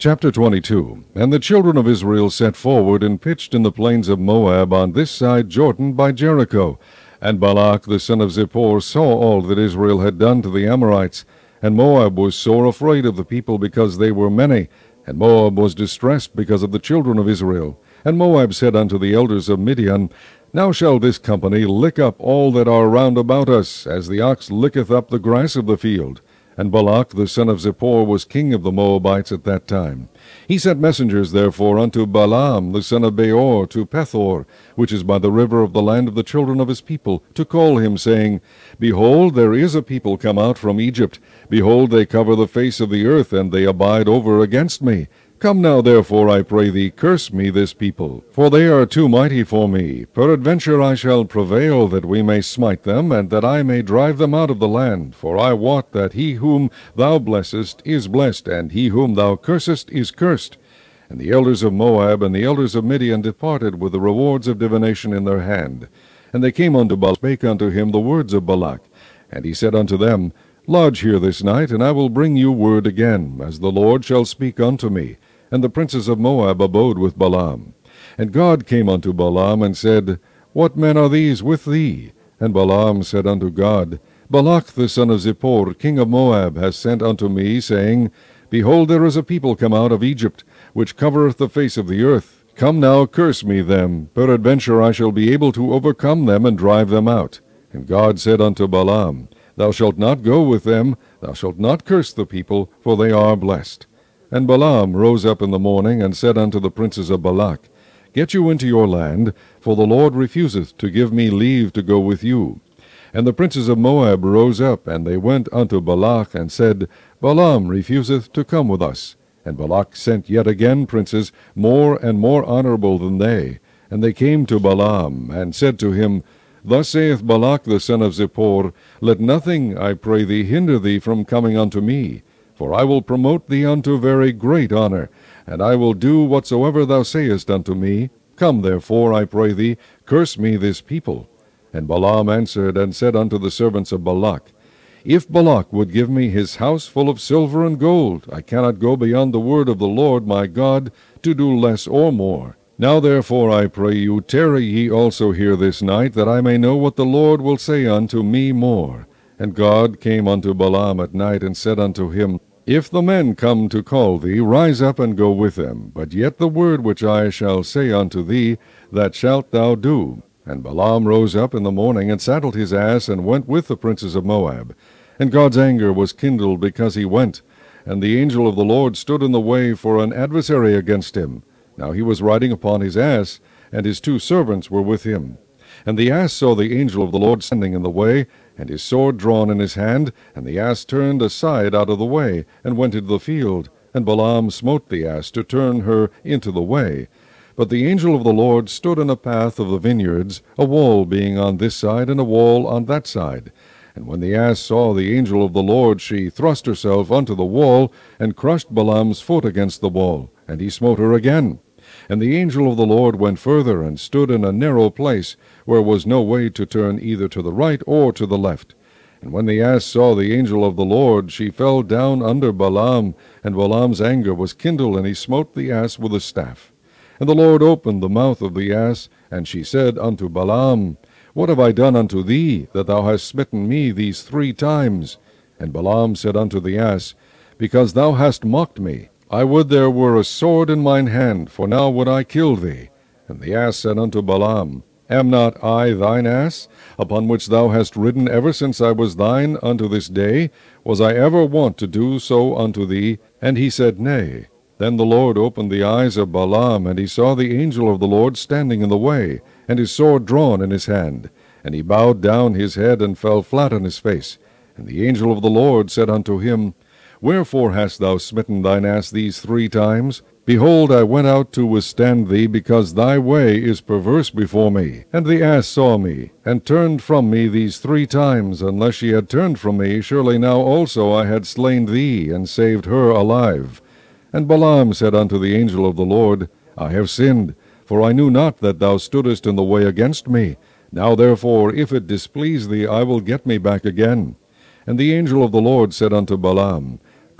Chapter 22. And the children of Israel set forward and pitched in the plains of Moab on this side Jordan by Jericho. And Balak the son of Zippor saw all that Israel had done to the Amorites. And Moab was sore afraid of the people because they were many. And Moab was distressed because of the children of Israel. And Moab said unto the elders of Midian, Now shall this company lick up all that are round about us, as the ox licketh up the grass of the field. And Balak the son of Zippor was king of the Moabites at that time. He sent messengers therefore unto Balaam the son of Beor to Pethor, which is by the river of the land of the children of his people, to call him, saying, Behold, there is a people come out from Egypt. Behold, they cover the face of the earth, and they abide over against me. Come now, therefore, I pray thee, curse me this people, for they are too mighty for me. Peradventure I shall prevail, that we may smite them, and that I may drive them out of the land. For I wot that he whom thou blessest is blessed, and he whom thou cursest is cursed. And the elders of Moab and the elders of Midian departed with the rewards of divination in their hand. And they came unto Balak, spake unto him the words of Balak. And he said unto them, Lodge here this night, and I will bring you word again, as the Lord shall speak unto me. And the princes of Moab abode with Balaam. And God came unto Balaam, and said, What men are these with thee? And Balaam said unto God, Balak the son of Zippor, king of Moab, hath sent unto me, saying, Behold, there is a people come out of Egypt, which covereth the face of the earth. Come now, curse me them. Peradventure I shall be able to overcome them, and drive them out. And God said unto Balaam, Thou shalt not go with them, thou shalt not curse the people, for they are blessed. And Balaam rose up in the morning, and said unto the princes of Balak, Get you into your land, for the Lord refuseth to give me leave to go with you. And the princes of Moab rose up, and they went unto Balak, and said, Balaam refuseth to come with us. And Balak sent yet again princes, more and more honorable than they. And they came to Balaam, and said to him, Thus saith Balak the son of Zippor, Let nothing, I pray thee, hinder thee from coming unto me. For I will promote thee unto very great honor, and I will do whatsoever thou sayest unto me. Come therefore, I pray thee, curse me this people. And Balaam answered and said unto the servants of Balak, If Balak would give me his house full of silver and gold, I cannot go beyond the word of the Lord my God, to do less or more. Now therefore, I pray you, tarry ye also here this night, that I may know what the Lord will say unto me more. And God came unto Balaam at night, and said unto him, If the men come to call thee, rise up and go with them. But yet the word which I shall say unto thee, that shalt thou do. And Balaam rose up in the morning, and saddled his ass, and went with the princes of Moab. And God's anger was kindled because he went. And the angel of the Lord stood in the way for an adversary against him. Now he was riding upon his ass, and his 2 servants were with him. And the ass saw the angel of the Lord standing in the way, and his sword drawn in his hand, and the ass turned aside out of the way, and went into the field. And Balaam smote the ass to turn her into the way. But the angel of the Lord stood in a path of the vineyards, a wall being on this side, and a wall on that side. And when the ass saw the angel of the Lord, she thrust herself unto the wall, and crushed Balaam's foot against the wall, and he smote her again. And the angel of the Lord went further, and stood in a narrow place, where was no way to turn either to the right or to the left. And when the ass saw the angel of the Lord, she fell down under Balaam, and Balaam's anger was kindled, and he smote the ass with a staff. And the Lord opened the mouth of the ass, and she said unto Balaam, What have I done unto thee, that thou hast smitten me these 3 times? And Balaam said unto the ass, Because thou hast mocked me. I would there were a sword in mine hand, for now would I kill thee. And the ass said unto Balaam, Am not I thine ass, upon which thou hast ridden ever since I was thine unto this day? Was I ever wont to do so unto thee? And he said, Nay. Then the Lord opened the eyes of Balaam, and he saw the angel of the Lord standing in the way, and his sword drawn in his hand. And he bowed down his head, and fell flat on his face. And the angel of the Lord said unto him, Wherefore hast thou smitten thine ass these 3 times? Behold, I went out to withstand thee, because thy way is perverse before me. And the ass saw me, and turned from me these 3 times. Unless she had turned from me, surely now also I had slain thee, and saved her alive. And Balaam said unto the angel of the Lord, I have sinned, for I knew not that thou stoodest in the way against me. Now therefore, if it displease thee, I will get me back again. And the angel of the Lord said unto Balaam,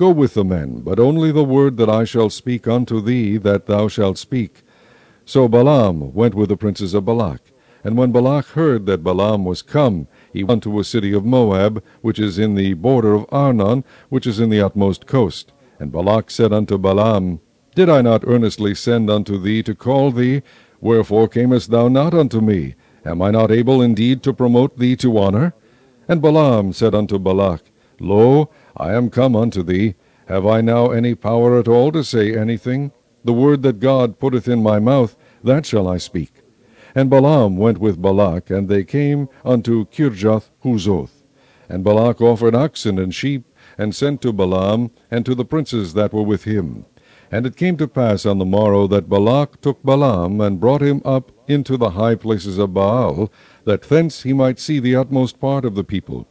Go with the men, but only the word that I shall speak unto thee that thou shalt speak. So Balaam went with the princes of Balak. And when Balak heard that Balaam was come, he went unto a city of Moab, which is in the border of Arnon, which is in the utmost coast. And Balak said unto Balaam, Did I not earnestly send unto thee to call thee? Wherefore camest thou not unto me? Am I not able indeed to promote thee to honor? And Balaam said unto Balak, Lo, I am come unto thee. Have I now any power at all to say anything? The word that God putteth in my mouth, that shall I speak. And Balaam went with Balak, and they came unto Kirjath-Huzoth. And Balak offered oxen and sheep, and sent to Balaam, and to the princes that were with him. And it came to pass on the morrow that Balak took Balaam, and brought him up into the high places of Baal, that thence he might see the utmost part of the people.